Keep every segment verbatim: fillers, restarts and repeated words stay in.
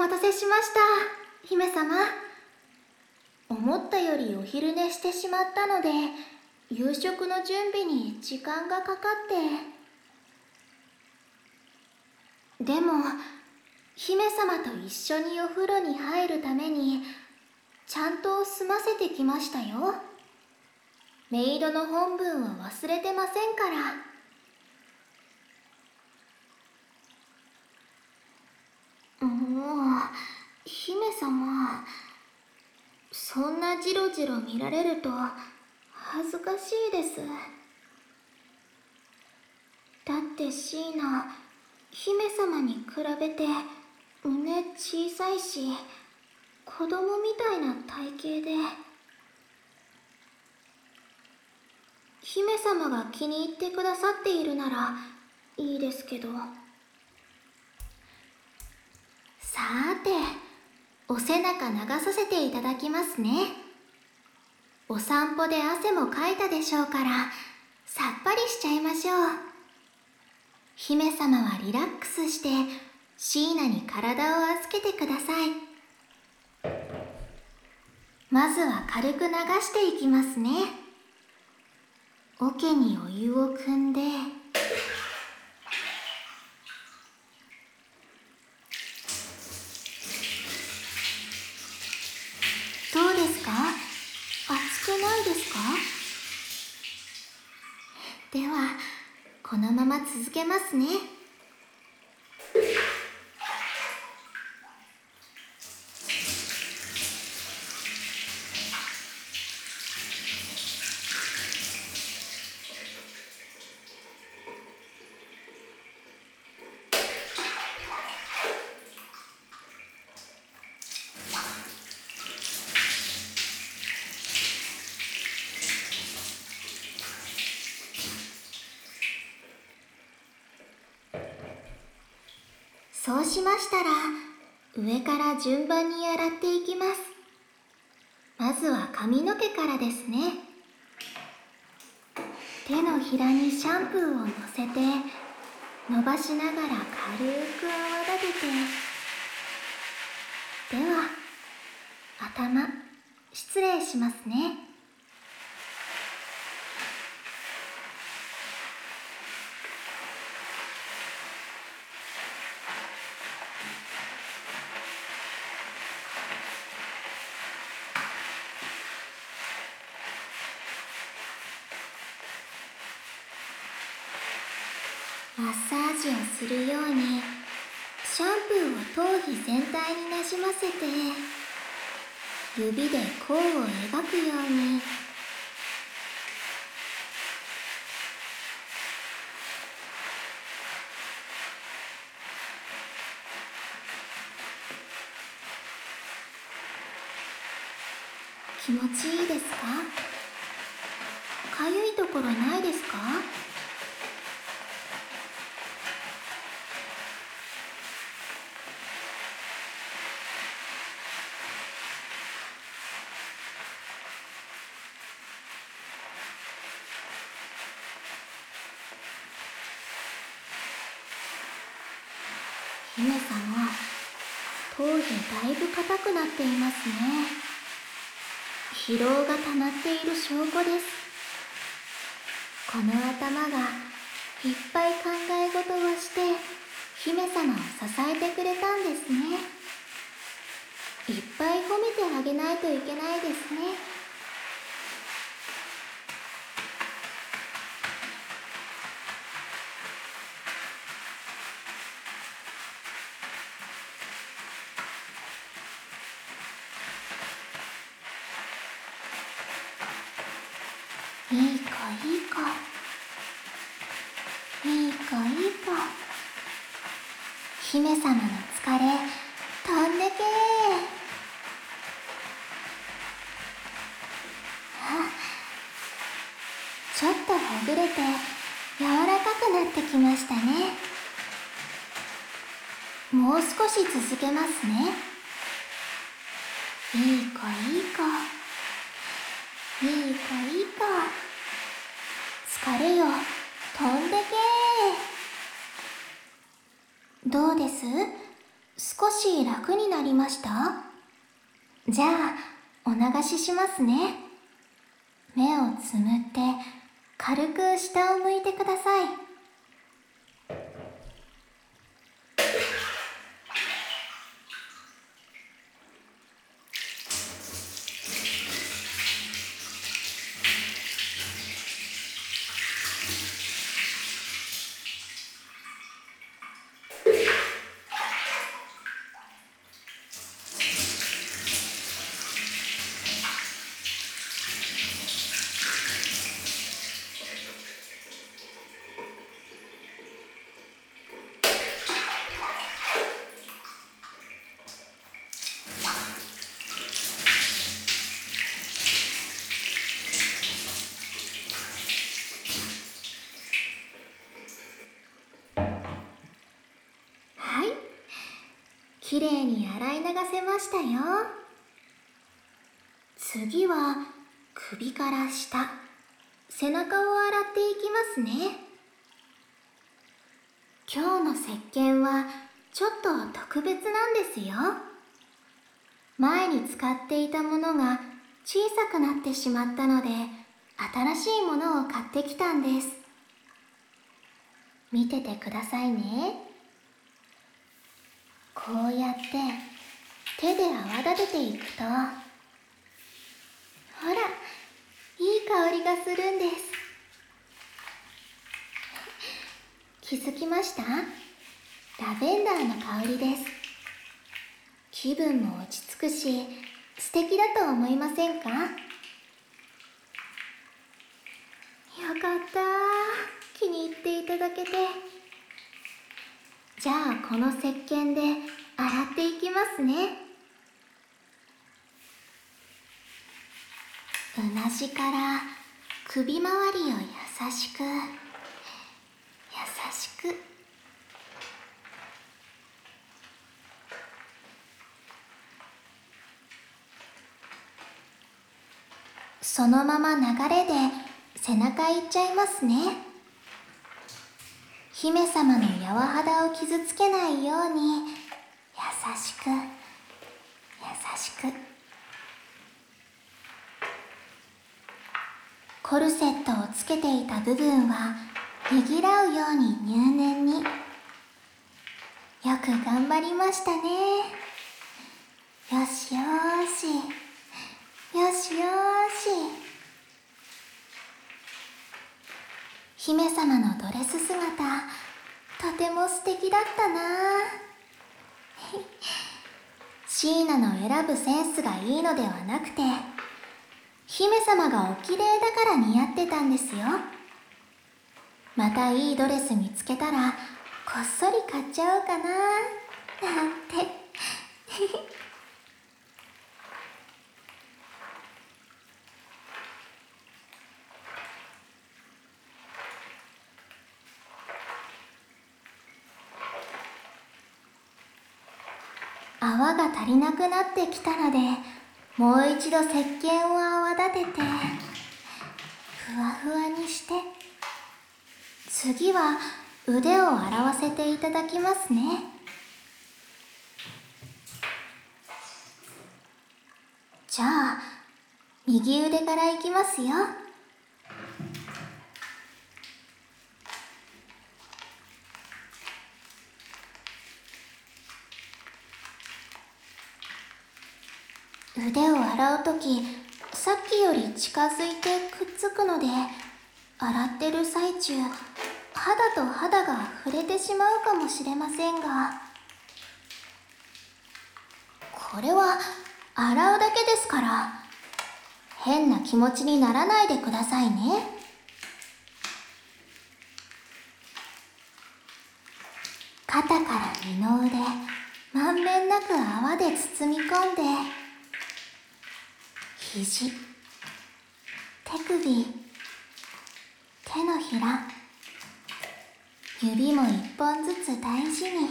待たせしました、姫様。思ったよりお昼寝してしまったので、夕食の準備に時間がかかって。でも、姫様と一緒にお風呂に入るために、ちゃんと済ませてきましたよ。メイドの本分は忘れてませんから。もう、姫様、そんなジロジロ見られると恥ずかしいです。だってシーナ、姫様に比べて胸小さいし、子供みたいな体型で。姫様が気に入ってくださっているならいいですけど。さーて、お背中流させていただきますね。お散歩で汗もかいたでしょうから、さっぱりしちゃいましょう。姫様はリラックスしてシーナに体を預けてください。まずは軽く流していきますね。桶にお湯を汲んで、どうですか？熱くないですか？では、このまま続けますね。そうしましたら、上から順番に洗っていきます。まずは髪の毛からですね。手のひらにシャンプーをのせて、伸ばしながら軽く泡立てて。では、頭、失礼しますね。マッサージをするように、シャンプーを頭皮全体になじませて、指で弧を描くように。気持ちいいですか？かゆいところないですか？姫様、頭皮だいぶ硬くなっていますね。疲労が溜まっている証拠です。この頭がいっぱい考え事をして姫様を支えてくれたんですね。いっぱい褒めてあげないといけないですね。いい子いい子、いい子いい子。姫様の疲れ飛んでけー。あ、ちょっとほぐれて柔らかくなってきましたね。もう少し続けますね。いい子いい子、いい子いい子。疲れよ飛んでけー。どうです？少し楽になりなりました？じゃあお流ししますね。目をつむって軽く下を向いてください。はい、きれいに洗い流せましたよ。次は首から下、背中を洗っていきますね。今日の石鹸はちょっと特別なんですよ。前に使っていたものが小さくなってしまったので、新しいものを買ってきたんです。見ててくださいね。こうやって手で泡立てていくと、ほら、いい香りがするんです。気づきました？ラベンダーの香りです。気分も落ち着くし、素敵だと思いませんか？よかった。気に入っていただけて。じゃあこの石鹸で洗っていきますね。うなじから首周りを優しく優しく。そのまま流れで背中いっちゃいますね。姫様の柔肌を傷つけないように優しく優しく。コルセットをつけていた部分はねぎらうように入念に。よく頑張りましたね。よしよーし、よしよーし。姫様のドレス姿、とても素敵だったな。シーナの選ぶセンスがいいのではなくて、姫様がお綺麗だから似合ってたんですよ。またいいドレス見つけたらこっそり買っちゃおうかななんて。泡が足りなくなってきたので、もう一度石鹸を泡立ててふわふわにして、次は腕を洗わせていただきますね。じゃあ右腕からいきますよ。腕を洗うとき、さっきより近づいてくっつくので、洗ってる最中、肌と肌が触れてしまうかもしれませんが、これは洗うだけですから、変な気持ちにならないでくださいね。肩から二の腕、まんべんなく泡で包み込んで、肘、手首、手のひら、指も一本ずつ大事に。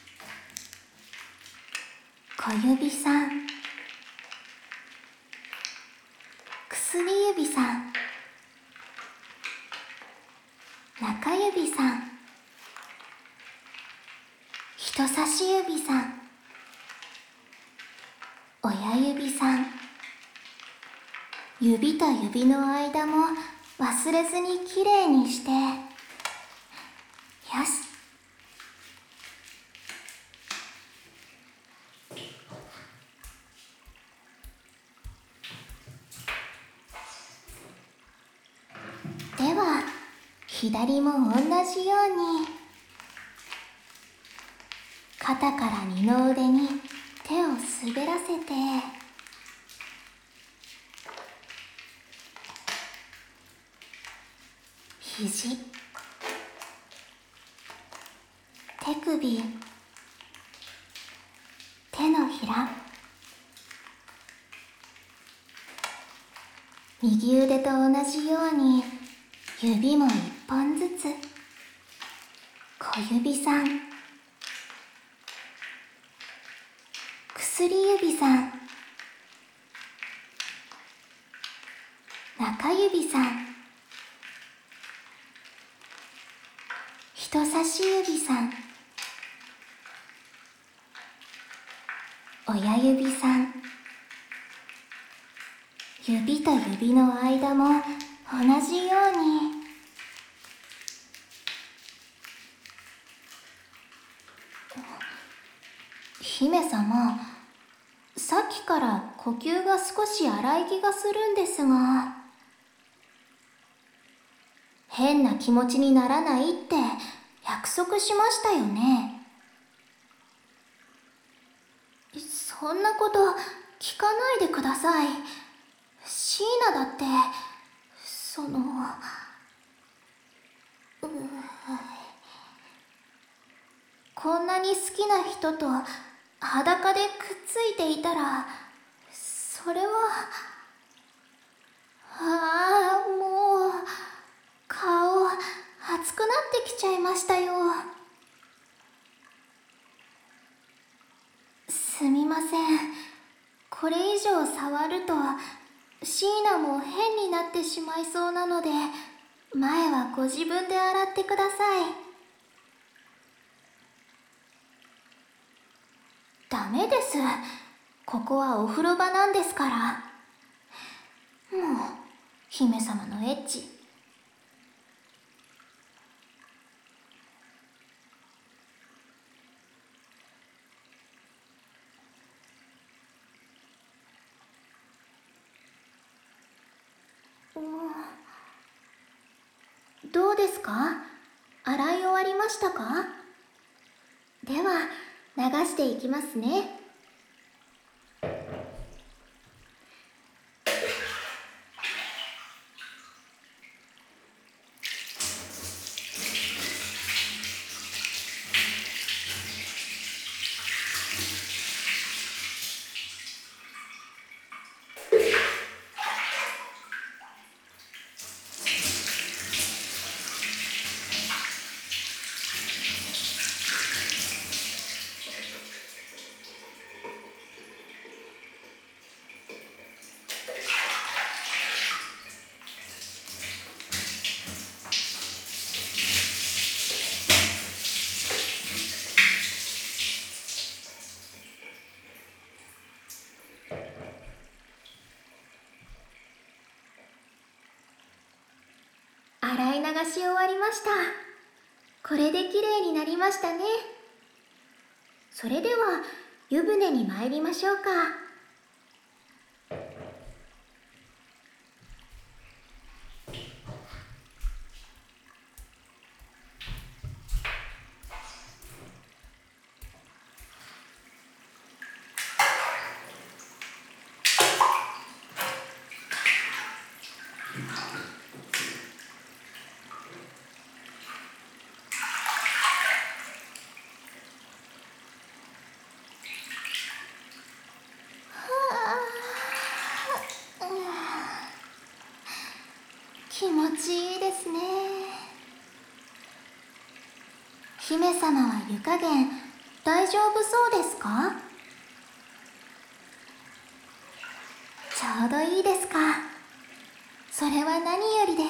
小指さん、薬指さん、中指さん、人差し指さん、 親指さん、指と指の間も忘れずにきれいにして、よし。では左も同じように、肩から二の腕に手を滑らせて、肘、手首、手のひら、右腕と同じように指も一本ずつ、小指さん、薬指さん、中指さん、人差し指さん、親指さん、指と指の間も同じように、姫様、さっきから呼吸が少し荒い気がするんですが、変な気持ちにならないって約束しましたよね。そんなこと聞かないでください。椎名だって、その、うこんなに好きな人と裸でくっついていたら、それは、ああ、もう、顔、熱くなってきちゃいましたよ。すみません。これ以上触ると、椎名も変になってしまいそうなので、前はご自分で洗ってください。ダメです。ここはお風呂場なんですから。もう、姫様のエッチ。どうですか？洗い終わりましたか？では、流していきますね。洗い流し終わりました。これできれいになりましたね。それでは湯船に参りましょうか。気持ちいいですね。姫様は湯加減大丈夫そうですか？ちょうどいいですか。それは何よりです。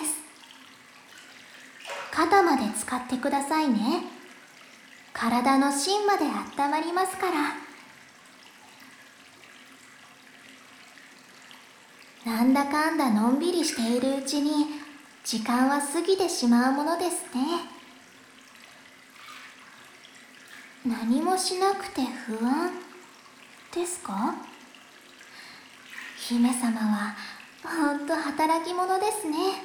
肩まで使ってくださいね。体の芯まで温まりますから。 なんだかんだのんびりしているうちに時間は過ぎてしまうものですね。何もしなくて不安ですか？姫様はほんと働き者ですね。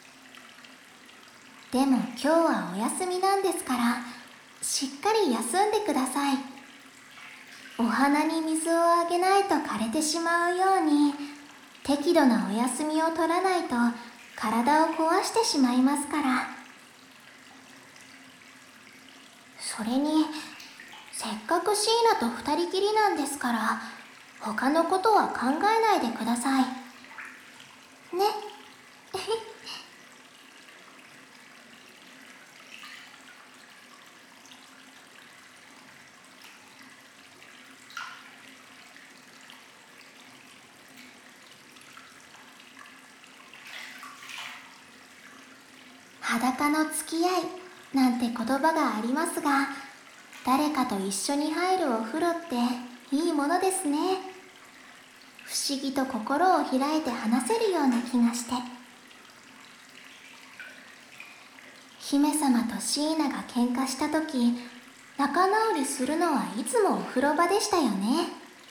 でも今日はお休みなんですから、しっかり休んでください。お花に水をあげないと枯れてしまうように、適度なお休みを取らないと体を壊してしまいますから。それに、せっかくシーナと二人きりなんですから、他のことは考えないでください。ね。裸の付き合いなんて言葉がありますが、誰かと一緒に入るお風呂っていいものですね。不思議と心を開いて話せるような気がして。姫様とシーナが喧嘩した時、仲直りするのはいつもお風呂場でしたよね。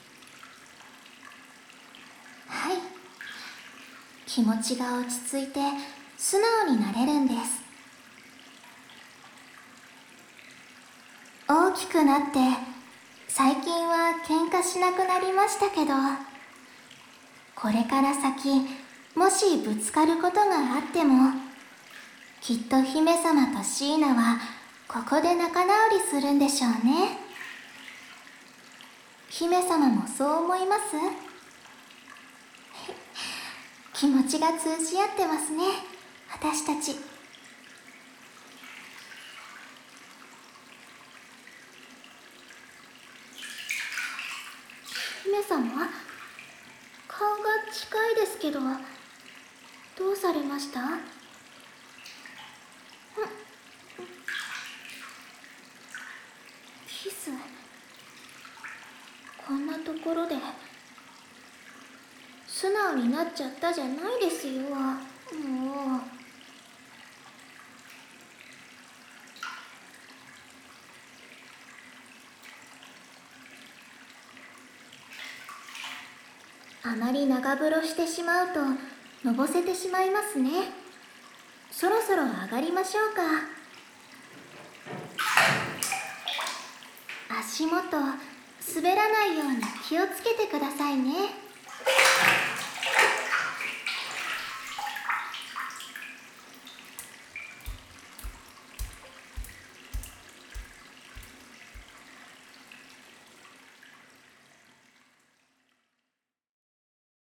はい。気持ちが落ち着いて素直になれるんです。大きくなって最近は喧嘩しなくなりましたけど、これから先もしぶつかることがあっても、きっと姫様とシーナはここで仲直りするんでしょうね。姫様もそう思います？気持ちが通じ合ってますね、私たち。姫様、顔が近いですけど、どうされました？キス？こんなところで素直になっちゃったじゃないですよ、もう。あまり長風呂してしまうとのぼせてしまいますね。そろそろ上がりましょうか。足元滑らないように気をつけてくださいね。